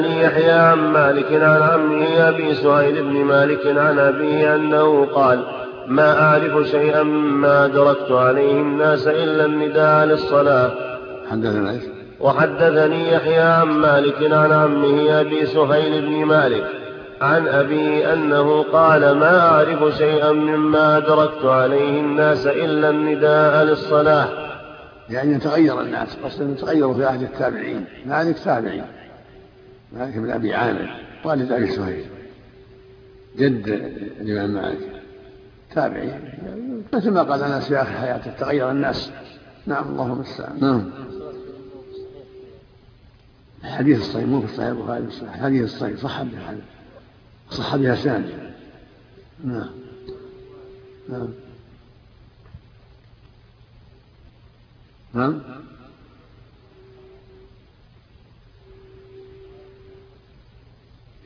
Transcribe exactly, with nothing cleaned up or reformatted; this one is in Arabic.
يحيى عن مالك عن عمه أبي سهيل بن مالك عن أبيه أنه قال: ما أعرف شيئا مما أدركت عليه الناس إلا النداء للصلاة. حدثنا إيش؟ وحدثني يحيى عن مالك عن عمه أبي سهيل بن مالك عن أبيه أنه قال: ما أعرف شيئا مما أدركت عليه الناس إلا النداء للصلاة. يعني يتغير الناس، أصلا يتغيروا في عهد التابعين. مالك تابعي، مالك بن أبي عامر والد أبي سهيل جد الإمام مالك تابعي، مثل ما قال أنس في آخر حياته تغير الناس. نعم اللهم المستعان. نعم. الحديث الصحيح مو في صحيح البخاري، الحديث الصحيح صح بها صح بها سند. نعم. نعم. نعم.